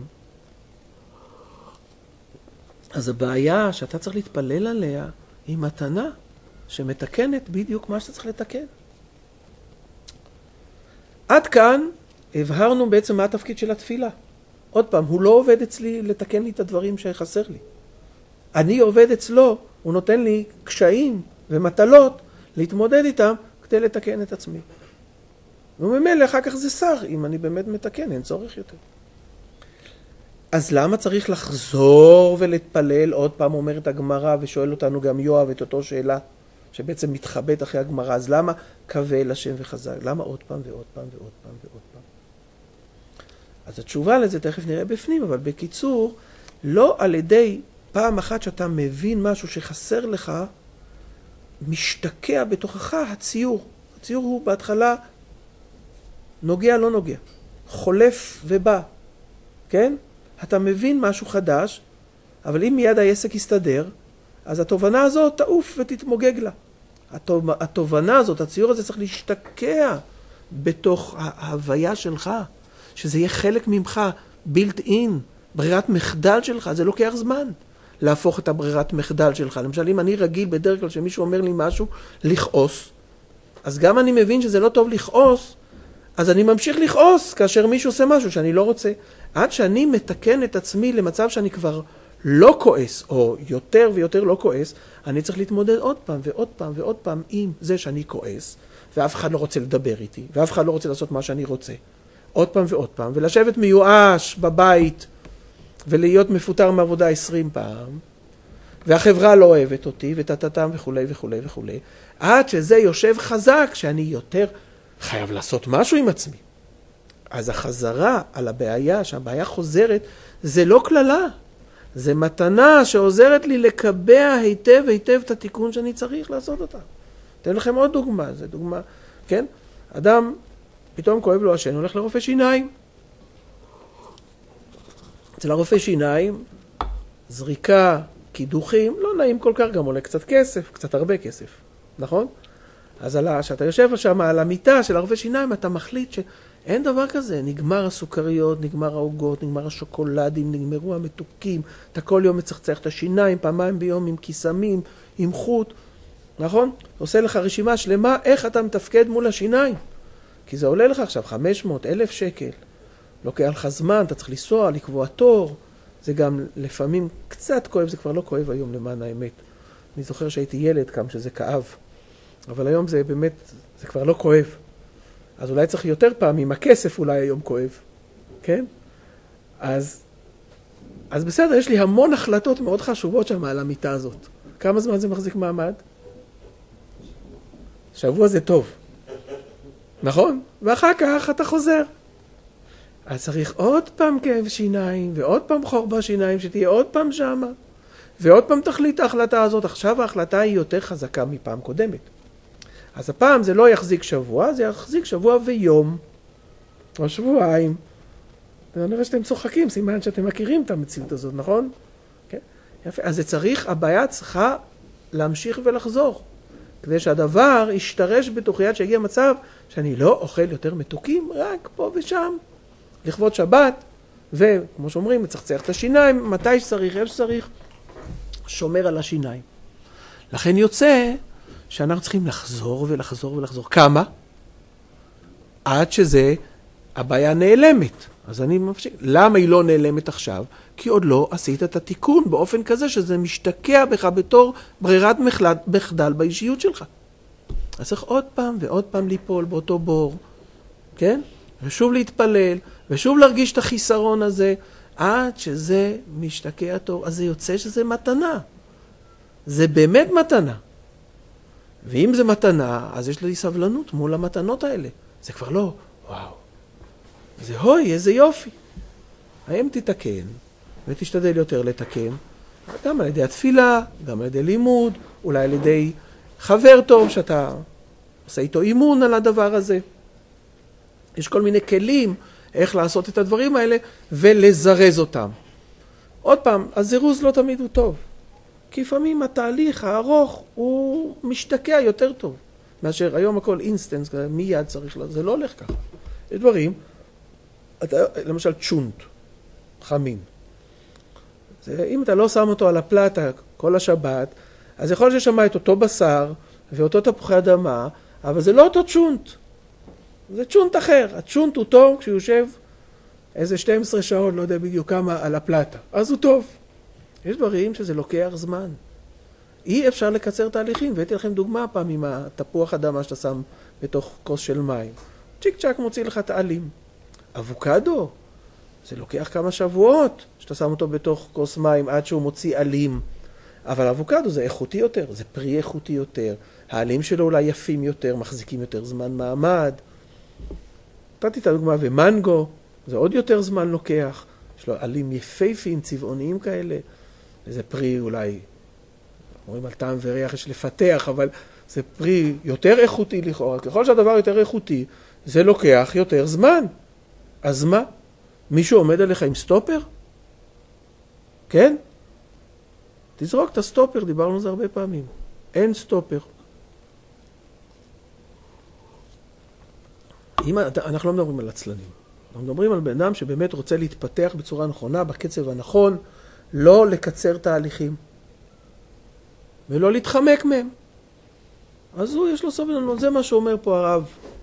אז הבעיה שאתה צריך להתפלל עליה היא מתנה שמתקנת בדיוק מה שאתה צריך לתקן. עד כאן הבהרנו בעצם מה התפקיד של התפילה. עוד פעם, הוא לא עובד אצלי לתקן לי את הדברים שחסר לי. אני עובד אצלו, הוא נותן לי קשיים ומטלות להתמודד איתם כדי לתקן את עצמי. וממילא אחר כך זה שר, אם אני באמת מתקן, אין צורך יותר. אז למה צריך לחזור ולהתפלל? עוד פעם אומרת הגמרא, ושואל אותנו גם יואב את אותו שאלה, שבעצם מתחבאת אחרי הגמרא. אז למה קבל השם וחזק? למה עוד פעם ועוד פעם ועוד פעם ועוד פעם? אז התשובה לזה תכף נראה בפנים, אבל בקיצור, לא על ידי פעם אחת שאתה מבין משהו שחסר לך, משתקע בתוכך הציור. הציור הוא בהתחלה נוגע לא נוגע, חולף ובא, כן? אתה מבין משהו חדש, אבל אם מיד העסק יסתדר, אז התובנה הזאת תעוף ותתמוגג לה. התובנה הזאת, הציור הזה צריך להשתקע בתוך ההוויה שלך, שזה יהיה חלק ממך, built in, ברירת מחדל שלך, זה לוקח זמן. להפוך את הברירת מחדל שלך. למשל, אם אני רגיל בדרך כלל שמישהו אומר לי משהו, לכעוס, אז גם אני מבין שזה לא טוב לכעוס, אז אני ממשיך לכעוס כאשר מישהו עושה משהו שאני לא רוצה. עד שאני מתקן את עצמי למצב שאני כבר לא כועס, או יותר ויותר לא כועס, אני צריך להתמודד עוד פעם ועוד פעם ועוד פעם עם זה שאני כועס, ואף אחד לא רוצה לדבר איתי, ואף אחד לא רוצה לעשות מה שאני רוצה. עוד פעם ועוד פעם, ולשבת מיואש בבית, ולהיות מפוטר מעבודה 20 פעם, והחברה לא אוהבת אותי, ותתתם וכו' וכו' וכו'. עד שזה יושב חזק, שאני יותר חייב לעשות משהו עם עצמי. אז החזרה על הבעיה, שהבעיה חוזרת, זה לא כללה. זה מתנה שעוזרת לי לקבע היטב היטב את התיקון שאני צריך לעשות אותה. אתן לכם עוד דוגמה, זה דוגמה, כן? אדם פתאום כואב לו השן, הולך לרופא שיניים. אצל הרופא שיניים, זריקה, קידוחים, לא נעים כל כך, גם עולה קצת כסף, קצת הרבה כסף, נכון? אז כשאתה יושב שם על המיטה של הרופא שיניים, אתה מחליט שאין דבר כזה, נגמר הסוכריות, נגמר העוגות, נגמר השוקולדים, נגמרו המתוקים, אתה כל יום מצחצח את השיניים, פעמיים ביום עם כיסמים, עם חוט, נכון? עושה לך רשימה שלמה, איך אתה מתפקד מול השיניים. כי זה עולה לך עכשיו 500, 1,000 שקל. לוקח לך זמן, אתה צריך לנסוע, לקבוע תור. זה גם לפעמים קצת כואב, זה כבר לא כואב היום למען האמת. אני זוכר שהייתי ילד כמה שזה כאב. אבל היום זה באמת, זה כבר לא כואב. אז אולי צריך יותר פעמים, הכסף אולי היום כואב. כן? אז בסדר, יש לי המון החלטות מאוד חשובות שם על המיטה הזאת. כמה זמן זה מחזיק מעמד? שבוע זה טוב. נכון? ואחר כך אתה חוזר. אז צריך עוד פעם כאב שיניים, ועוד פעם חור בשיניים, שתהיה עוד פעם שמה, ועוד פעם תחליט ההחלטה הזאת. עכשיו ההחלטה היא יותר חזקה מפעם קודמת. אז הפעם זה לא יחזיק שבוע, זה יחזיק שבוע ויום, או שבועיים. אני רואה שאתם צוחקים, סימן שאתם מכירים את המציאות הזאת, נכון? כן? יפה. אז זה צריך, הבעיה צריכה להמשיך ולחזור. כדי שהדבר ישתרש בתוכי עד שיגיע מצב שאני לא אוכל יותר מתוקים, רק פה ושם, לכבוד שבת, וכמו שאומרים, מצחצח את השיניים, מתי שצריך, איפה שצריך, שומר על השיניים. לכן יוצא שאנחנו צריכים לחזור ולחזור ולחזור. כמה? עד שזה, הבעיה נעלמת. אז אני ממשיך. למה היא לא נעלמת עכשיו? כי עוד לא עשית את התיקון באופן כזה שזה משתקע בך בתור ברירת מחדל באישיות שלך. אז צריך עוד פעם ועוד פעם ליפול באותו בור, כן? ושוב להתפלל, ושוב להרגיש את החיסרון הזה, עד שזה משתקע טוב. אז זה יוצא שזה מתנה. זה באמת מתנה. ואם זה מתנה, אז יש לי סבלנות מול המתנות האלה. זה כבר לא, וואו. זה הוי, איזה יופי. האם תתקן, ותשתדל יותר לתקן, גם על ידי התפילה, גם על ידי לימוד, אולי על ידי חבר טוב שאתה עושה איתו אימון על הדבר הזה. יש כל מיני כלים איך לעשות את הדברים האלה ולזרז אותם. עוד פעם, הזירוז לא תמיד הוא טוב. כי לפעמים התהליך הארוך הוא משתקע יותר טוב. מאשר היום הכל אינסטנס, מיד צריך, זה לא הולך ככה. יש דברים, למשל צ'ונט, חמין. אם אתה לא שם אותו על הפלטה כל השבת, אז יכול להיות ששמע את אותו בשר ואותו תפוחי אדמה, אבל זה לא אותו צ'ונט. זה צ'ונט אחר. הצ'ונט הוא טוב כשהוא יושב איזה 12 שעות, לא יודע בדיוק כמה, על הפלטה. אז הוא טוב. יש דברים שזה לוקח זמן. אי אפשר לקצר תהליכים, והייתי לכם דוגמה פעם עם התפוח אדמה שאתה שם בתוך כוס של מים. צ'יק צ'ק מוציא לך תעלים. אבוקדו, זה לוקח כמה שבועות שאתה שם אותו בתוך כוס מים עד שהוא מוציא עלים. אבל אבוקדו זה איכותי יותר, זה פרי איכותי יותר. העלים שלו אולי יפים יותר, מחזיקים יותר זמן מעמד. נתתי את הדוגמה, ומנגו, זה עוד יותר זמן לוקח. יש לו עלים יפהפיים, צבעוניים כאלה. איזה פרי אולי, אומרים על טעם וריח יש לפתח, אבל זה פרי יותר איכותי לכאורה. ככל שהדבר יותר איכותי, זה לוקח יותר זמן. אז מה? מישהו עומד עליך עם סטופר? כן? תזרוק את הסטופר, דיברנו על זה הרבה פעמים. אין סטופר. אנחנו לא מדברים על עצלנים. אנחנו מדברים על בן אדם שבאמת רוצה להתפתח בצורה נכונה, בקצב הנכון, לא לקצר תהליכים, ולא להתחמק מהם. אז הוא יש לו סבלנות, זה מה שאומר פה הרב.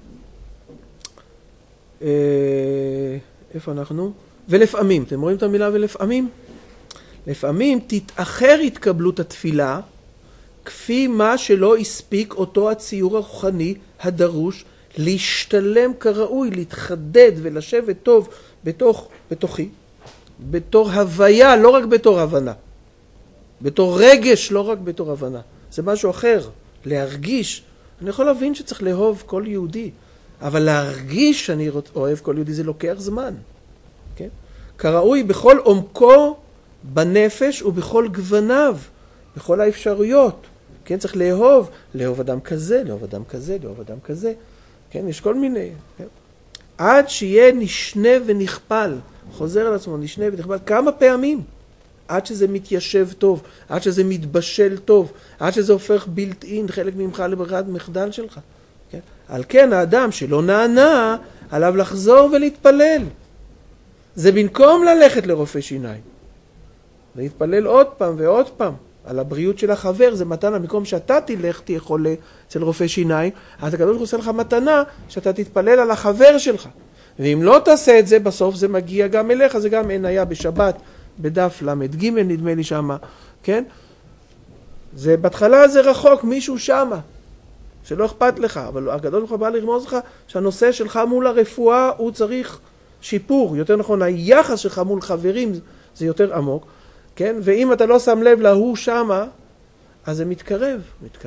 איפה אנחנו? ולפעמים, אתם רואים את המילה ולפעמים? לפעמים תתאחר התקבלות התפילה, כפי מה שלא הספיק אותו הציור הרוחני הדרוש, להשתלם כראוי, להתחדד ולשבת טוב בתוכי, בתור הוויה, לא רק בתור הבנה. בתור רגש, לא רק בתור הבנה. זה משהו אחר, להרגיש. אני יכול להבין שצריך לאהוב כל יהודי, אבל להרגיש שאני אוהב כל יהודי זה לוקח זמן. כן? כראוי בכל עומקו בנפש ובכל גווניו, בכל האפשרויות. כן? צריך לאהוב אדם כזה, לאהוב אדם כזה, לאהוב אדם כזה. כן? יש כל מיני. כן? עד שיהיה נשנה ונכפל, חוזר על עצמו, נשנה ונכפל, כמה פעמים? עד שזה מתיישב טוב, עד שזה מתבשל טוב, עד שזה הופך בילט-אין, חלק ממך לברירת מחדל שלך. כן? על כן האדם שלא נענה, עליו לחזור ולהתפלל. זה במקום ללכת לרופא שיניים. להתפלל עוד פעם ועוד פעם על הבריאות של החבר, זה מתנה. במקום שאתה תהיה חולה אצל רופא שיניים, אז הקדוש ברוך הוא עושה לך מתנה שאתה תתפלל על החבר שלך. ואם לא תעשה את זה, בסוף זה מגיע גם אליך, זה גם היה בשבת, בדף למד ג' נדמה לי שמה, כן? זה בהתחלה זה רחוק, מישהו שמה, שלא אכפת לך, אבל הקדוש ברוך הוא בא לרמוז לך שהנושא שלך מול הרפואה הוא צריך שיפור, יותר נכון, היחס שלך מול חברים זה יותר עמוק, כן? ואם אתה לא שם לב להוא שמה, אז זה מתקרב.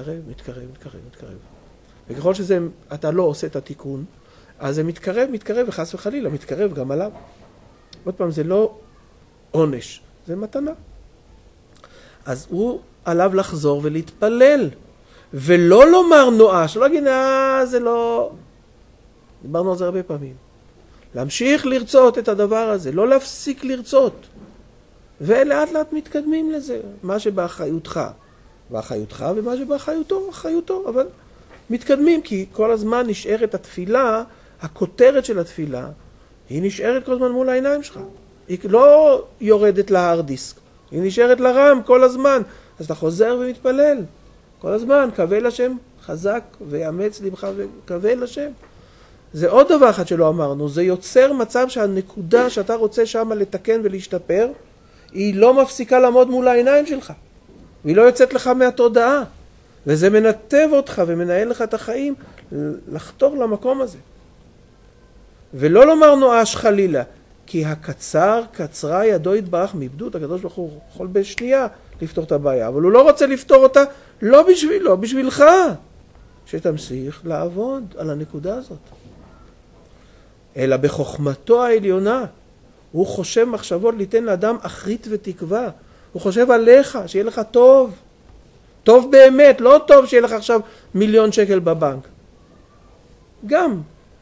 וככל שזה, אתה לא עושה את התיקון, אז זה מתקרב, וחס וחלילה, מתקרב גם עליו. עוד פעם, זה לא עונש, זה מתנה. אז הוא עליו לחזור ולהתפלל, ולא לומר נואש, לא להגיד, זה לא... דיברנו על זה הרבה פעמים. להמשיך לרצות את הדבר הזה, לא להפסיק לרצות. ולאט לאט מתקדמים לזה, מה שבאחריותך, ומה שבאחריותו, אבל מתקדמים, כי כל הזמן נשארת התפילה, הכותרת של התפילה, היא נשארת כל הזמן מול העיניים שלך. היא לא יורדת להארד דיסק, היא נשארת לרם כל הזמן. אז אתה חוזר ומתפלל, כל הזמן, קווה לשם חזק ויאמץ לבך וקווה לשם. זה עוד דבר אחד שלא אמרנו, זה יוצר מצב שהנקודה שאתה רוצה שם לתקן ולהשתפר, היא לא מפסיקה לעמוד מול העיניים שלך, והיא לא יוצאת לך מהתודעה, וזה מנתב אותך ומנהל לך את החיים לחתור למקום הזה. ולא לומר נואש חלילה, כי קצרה ידו יתברך מבדות. הקדוש ברוך הוא יכול בשנייה לפתור את הבעיה, אבל הוא לא רוצה לפתור אותה, לא בשבילו, בשבילך, שתמשיך לעבוד על הנקודה הזאת. אלא בחוכמתו העליונה, הוא חושב מחשבות ליתן לאדם אחרית ותקווה. הוא חושב עליך, שיהיה לך טוב. טוב באמת, לא טוב שיהיה לך עכשיו 1,000,000 שקל בבנק. גם.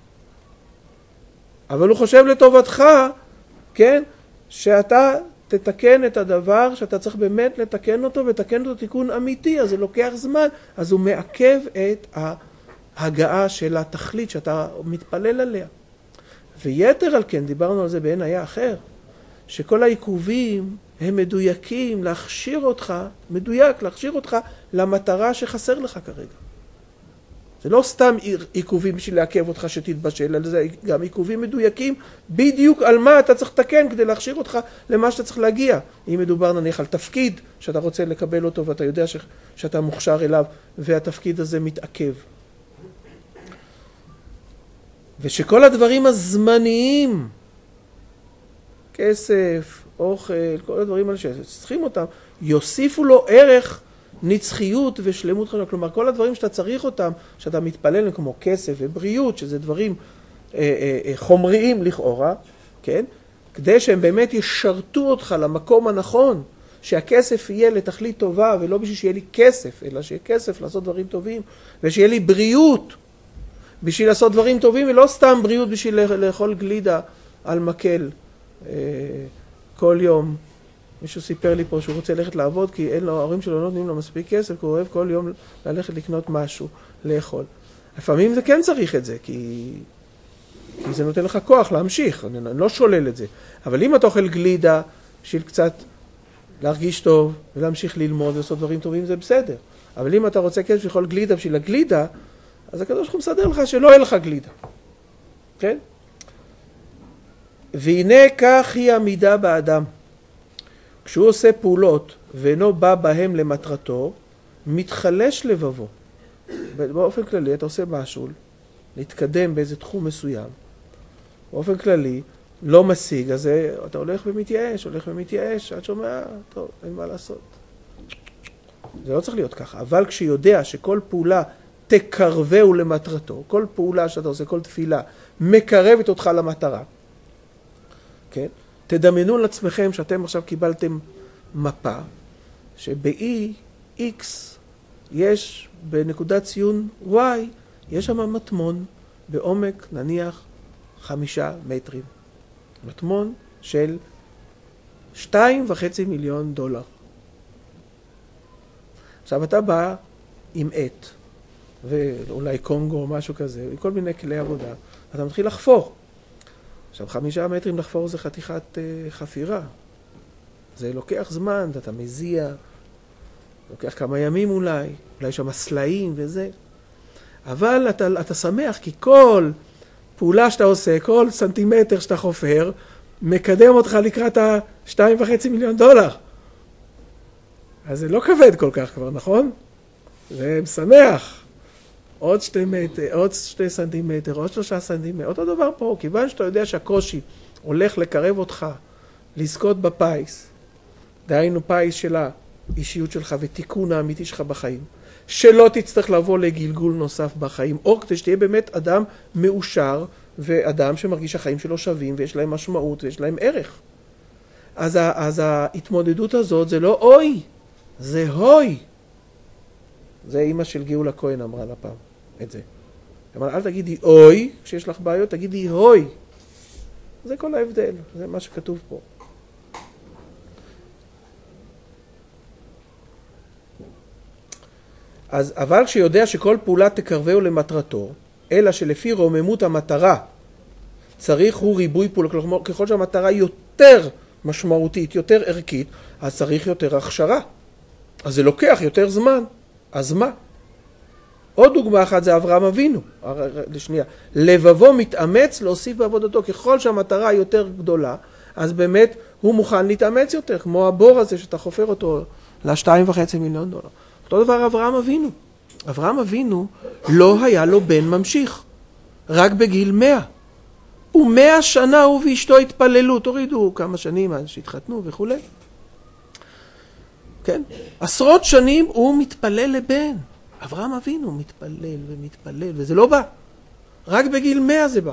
אבל הוא חושב לטובתך, כן? שאתה תתקן את הדבר שאתה צריך באמת לתקן אותו, ותקן אותו תיקון אמיתי, אז זה לוקח זמן, אז הוא מעכב את ההגעה של התכלית שאתה מתפלל עליה. ויתר על כן, דיברנו על זה בעין היה אחר, שכל העיכובים הם מדויקים להכשיר אותך, להכשיר אותך למטרה שחסר לך כרגע. זה לא סתם עיכובים בשביל לעכב אותך שתתבשל, אלא זה גם עיכובים מדויקים בדיוק על מה אתה צריך לתקן כדי להכשיר אותך למה שאתה צריך להגיע. אם מדובר נניח על תפקיד שאתה רוצה לקבל אותו ואתה יודע שאתה מוכשר אליו והתפקיד הזה מתעכב. ושכל הדברים הזמניים, כסף, אוכל, כל הדברים האלה שצריכים אותם, יוסיפו לו ערך נצחיות ושלמות חיים. כלומר, כל הדברים שאתה צריך אותם, שאתה מתפלל, כמו כסף ובריאות, שזה דברים חומריים לכאורה, כן? כדי שהם באמת ישרתו אותך למקום הנכון, שהכסף יהיה לתכלית טובה, ולא בשביל שיהיה לי כסף, אלא שיהיה כסף לעשות דברים טובים, ושיהיה לי בריאות בשביל לעשות דברים טובים, ולא סתם בריאות בשביל לאכול גלידה על מקל כל יום. מישהו סיפר לי פה שהוא רוצה ללכת לעבוד, כי ההורים שלו לא נותנים לו מספיק כסף, כי הוא אוהב כל יום ללכת לקנות משהו, לאכול. לפעמים זה כן צריך את זה, כי זה נותן לך כוח להמשיך, אני לא שולל את זה. אבל אם אתה אוכל גלידה בשביל קצת להרגיש טוב ולהמשיך ללמוד ולעשות דברים טובים, זה בסדר. אבל אם אתה רוצה כסף שיכול גלידה בשביל הגלידה, אז הקדוש ברוך הוא מסדר לך שלא יהיה לך גלידה. כן? והנה כך היא המידה באדם. כשהוא עושה פעולות ואינו בא בהם למטרתו, מתחלש לבבו. באופן כללי אתה עושה משהו, להתקדם באיזה תחום מסוים. באופן כללי לא משיג, אז אתה הולך ומתייאש, עד שומע, טוב, אין מה לעשות. זה לא צריך להיות ככה, אבל כשיודע שכל פעולה תקרבהו למטרתו, כל פעולה שאתה עושה, כל תפילה, מקרבת אותך למטרה, כן? תדמיינו לעצמכם שאתם עכשיו קיבלתם מפה, שב-E, X, יש בנקודת ציון Y, יש שם מטמון בעומק נניח 5 מטרים. מטמון של $2.5 מיליון. עכשיו אתה בא עם עט, ואולי קונגו או משהו כזה, וכל מיני כלי עבודה, אתה מתחיל לחפור. עכשיו 5 מטרים לחפור זה חתיכת חפירה. זה לוקח זמן, אתה מזיע, לוקח כמה ימים אולי שם סלעים וזה. אבל אתה שמח כי כל פעולה שאתה עושה, כל סנטימטר שאתה חופר, מקדם אותך לקראת $2.5 מיליון. אז זה לא כבד כל כך כבר, נכון? זה משמח. עוד 2 מטר, עוד 2 סנטימטר, עוד 3 סנטימטר, אותו דבר פה, כיוון שאתה יודע שהקושי הולך לקרב אותך, לזכות בפייס, דהיינו פייס של האישיות שלך ותיקון האמיתי שלך בחיים, שלא תצטרך לבוא לגלגול נוסף בחיים, או כדי שתהיה באמת אדם מאושר, ואדם שמרגיש שהחיים שלו שווים, ויש להם משמעות, ויש להם ערך. אז ההתמודדות הזאת זה לא אוי, זה הוי. זה אמא של גאולה כהן אמרה לה פעם, את זה. אמרה, אל תגידי אוי, כשיש לך בעיות, תגידי הוי. זה כל ההבדל, זה מה שכתוב פה. אבל כשיודע שכל פעולה תקרבהו למטרתו, אלא שלפי רוממות המטרה צריך הוא ריבוי פעולה, ככל שהמטרה יותר משמעותית, יותר ערכית, אז צריך יותר הכשרה. אז זה לוקח יותר זמן. אז מה? עוד דוגמה אחת זה אברהם אבינו. לשנייה. לבבו מתאמץ להוסיף בעבודתו. ככל שהמטרה יותר גדולה, אז באמת הוא מוכן להתאמץ יותר, כמו הבור הזה שאתה חופר אותו $2.5 מיליון. אותו דבר אברהם אבינו. אברהם אבינו לא היה לו בן ממשיך. רק בגיל 100. ו100 שנה הוא ואשתו התפללו. תורידו כמה שנים אז שהתחתנו וכו'. כן? עשרות שנים הוא מתפלל לבן. אברהם אבינו מתפלל ומתפלל, וזה לא בא. רק בגיל 100 זה בא.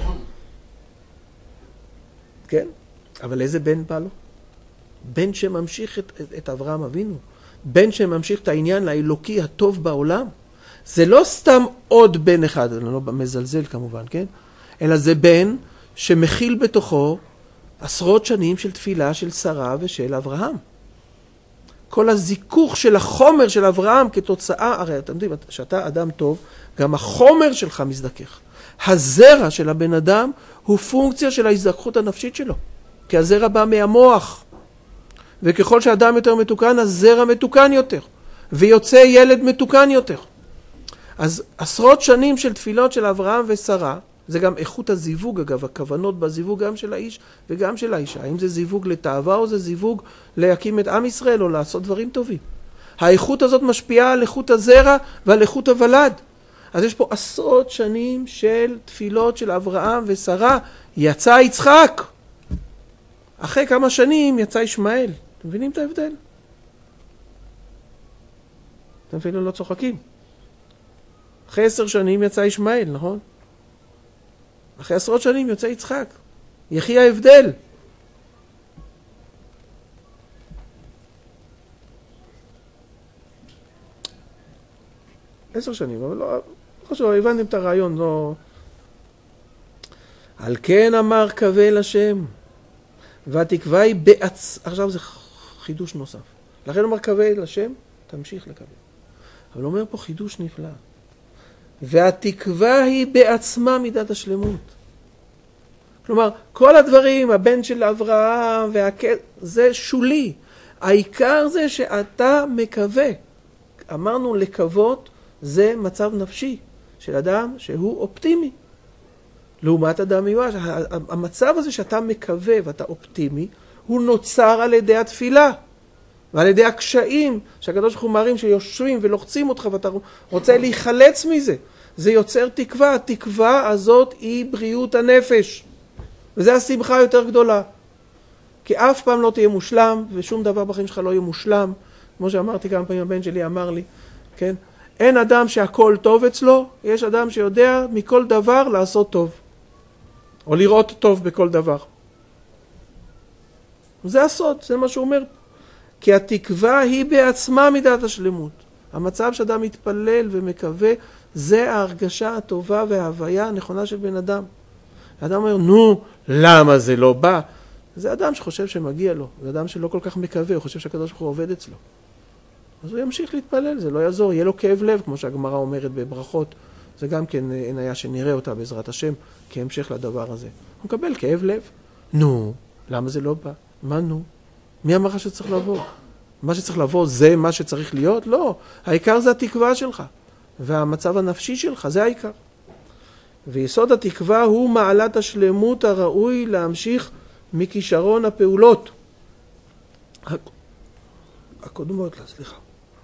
כן? אבל איזה בן בא לו? בן שממשיך את אברהם אבינו. בן שממשיך את העניין האלוקי הטוב בעולם. זה לא סתם עוד בן אחד, אני לא מזלזל כמובן, כן? אלא זה בן שמכיל בתוכו עשרות שנים של תפילה של שרה ושל אברהם. כל הזיכוך של החומר של אברהם כתוצאה, הרי אתם יודעים, שאתה אדם טוב, גם החומר שלך מזדכך. הזרע של הבן אדם הוא פונקציה של ההזדככות הנפשית שלו. כי הזרע בא מהמוח. וככל שאדם יותר מתוקן, הזרע מתוקן יותר. ויוצא ילד מתוקן יותר. אז עשרות שנים של תפילות של אברהם ושרה, זה גם איכות הזיווג, אגב, הכוונות בזיווג גם של האיש וגם של האישה. האם זה זיווג לתאווה או זה זיווג להקים את עם ישראל או לעשות דברים טובים. האיכות הזאת משפיעה על איכות הזרע ועל איכות הוולד. אז יש פה עשרות שנים של תפילות של אברהם ושרה. יצא יצחק. אחרי כמה שנים יצא ישמעאל. אתם מבינים את ההבדל? אתם אפילו לא צוחקים. אחרי 10 שנים יצא ישמעאל, נכון? אחרי עשרות שנים יוצא יצחק. יחי ההבדל. עשר שנים, אבל לא חשוב, הבנתם את הרעיון, לא... על כן אמר קבל השם, והתקווה היא עכשיו זה חידוש נוסף. לכן אמר קבל השם, תמשיך לקבל. אבל אומר פה חידוש נפלא. והתקווה היא בעצמה מידת השלמות. כלומר, כל הדברים, הבן של אברהם, זה שולי. העיקר זה שאתה מקווה. אמרנו לקוות זה מצב נפשי של אדם שהוא אופטימי. לעומת אדם מיואש, המצב הזה שאתה מקווה ואתה אופטימי, הוא נוצר על ידי התפילה. ועל ידי הקשיים שהקדוש ברוך הוא מראים שיושבים ולוחצים אותך ואתה רוצה להיחלץ מזה. זה יוצר תקווה. התקווה הזאת היא בריאות הנפש. וזו השמחה יותר גדולה. כי אף פעם לא תהיה מושלם, ושום דבר בחיים שלך לא יהיה מושלם. כמו שאמרתי כמה פעמים, הבן שלי אמר לי, כן? אין אדם שהכל טוב אצלו, יש אדם שיודע מכל דבר לעשות טוב. או לראות טוב בכל דבר. זה הסוד, זה מה שהוא אומר. כי התקווה היא בעצמה מידת השלמות. המצב שאדם מתפלל ומקווה, זה ההרגשה הטובה וההוויה הנכונה של בן אדם. האדם אומר, נו, למה זה לא בא? זה אדם שחושב שמגיע לו. זה אדם שלא כל כך מקווה, הוא חושב שהקדוש ברוך הוא עובד אצלו. אז הוא ימשיך להתפלל, זה לא יעזור, יהיה לו כאב לב, כמו שהגמרא אומרת בברכות. זה גם כן אין היה שנראה אותה בעזרת השם, כהמשך לדבר הזה. הוא מקבל כאב לב. נו, למה זה לא בא? מה נו? מי אמר שצריך לבוא? מה שצריך לבוא זה מה שצריך להיות? לא. העיקר זה התקווה שלך. והמצב הנפשי שלך, זה העיקר. ויסוד התקווה הוא מעלת השלמות הראוי להמשיך מכישרון הפעולות. הקודמות לה, סליחה.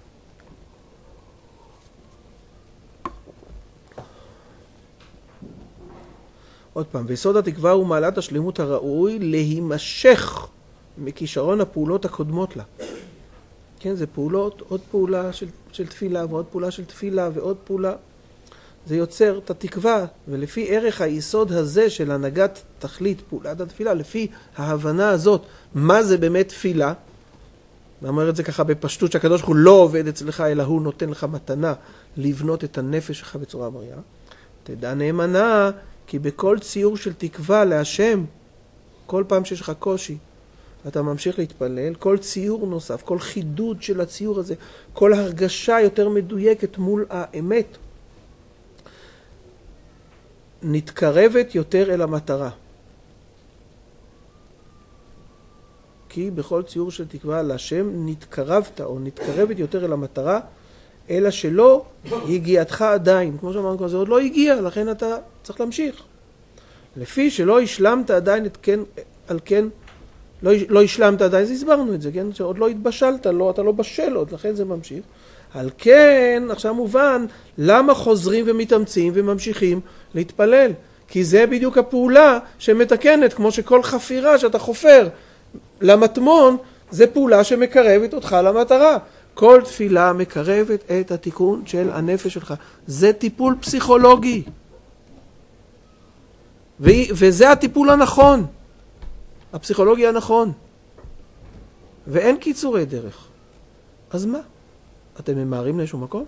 עוד פעם, ויסוד התקווה הוא מעלת השלמות הראוי להימשך מכישרון הפעולות הקודמות לה. כן, זה פעולות, עוד פעולה של תפילה ועוד פעולה של תפילה ועוד פעולה. זה יוצר את התקווה, ולפי ערך היסוד הזה של הנהגת תכלית פעולת התפילה, לפי ההבנה הזאת, מה זה באמת תפילה, נאמר את זה ככה בפשטות, שהקדוש הוא לא עובד אצלך, אלא הוא נותן לך מתנה לבנות את הנפש שלך בצורה בריאה. תדע נאמנה, כי בכל ציור של תקווה להשם, כל פעם שיש לך קושי, אתה ממשיך להתפלל, כל ציור נוסף, כל חידוד של הציור הזה, כל הרגשה יותר מדויקת מול האמת, נתקרבת יותר אל המטרה. כי בכל ציור של תקווה להשם נתקרבת או נתקרבת יותר אל המטרה, אלא שלא הגיעתך עדיין. כמו שאמרנו, זה עוד לא הגיע, לכן אתה צריך להמשיך. לפי שלא השלמת עדיין את כן, על כן, לא השלמת עדיין, אז הסברנו את זה, כן? שעוד לא התבשלת, אתה לא בשל עוד, לכן זה ממשיך. על כן, עכשיו מובן, למה חוזרים ומתאמצים וממשיכים להתפלל? כי זה בדיוק הפעולה שמתקנת, כמו שכל חפירה שאתה חופר למטמון, זה פעולה שמקרבת אותך למטרה. כל תפילה מקרבת את התיקון של הנפש שלך. זה טיפול פסיכולוגי. וזה הטיפול הנכון. הפסיכולוגי הנכון. ואין קיצורי דרך. אז מה? אתם ממהרים לאיזשהו מקום?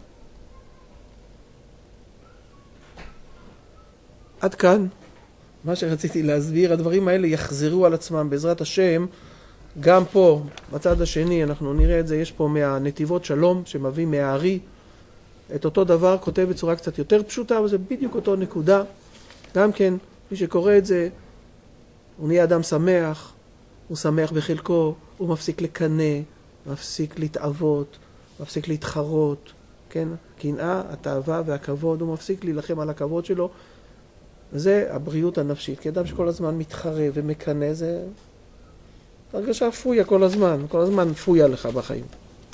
עד כאן. מה שרציתי להסביר, הדברים האלה יחזרו על עצמם בעזרת השם. גם פה, בצד השני, אנחנו נראה את זה, יש פה מהנתיבות שלום שמביא מהארי. את אותו דבר כותב בצורה קצת יותר פשוטה, אבל זה בדיוק אותו נקודה. גם כן, מי שקורא את זה, הוא נהיה אדם שמח, הוא שמח בחלקו, הוא מפסיק לקנא, מפסיק להתאבות, מפסיק להתחרות, כן? קנאה, התאווה והכבוד, הוא מפסיק להילחם על הכבוד שלו. זה הבריאות הנפשית, כי אדם שכל הזמן מתחרה ומקנא, זה הרגשה פויה כל הזמן פויה לך בחיים.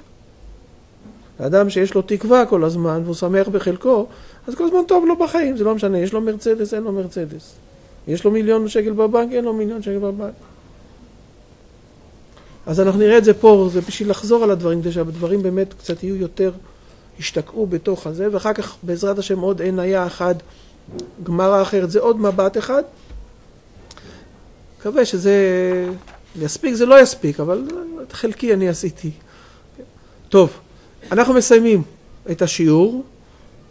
האדם שיש לו תקווה כל הזמן, והוא שמח בחלקו, אז כל הזמן טוב לו בחיים, זה לא משנה, יש לו מרצדס, אין לו מרצדס. יש לו $1,000,000 בבנק, אין לו $1,000,000 בבנק. אז אנחנו נראה את זה פה, זה בשביל לחזור על הדברים, כדי שהדברים באמת קצת יהיו יותר, ישתקעו בתוך הזה, ואחר כך בעזרת השם עוד אין היה אחד, גמרא אחרת, זה עוד מבט אחד. מקווה שזה יספיק, זה לא יספיק, אבל את חלקי אני עשיתי. טוב, אנחנו מסיימים את השיעור.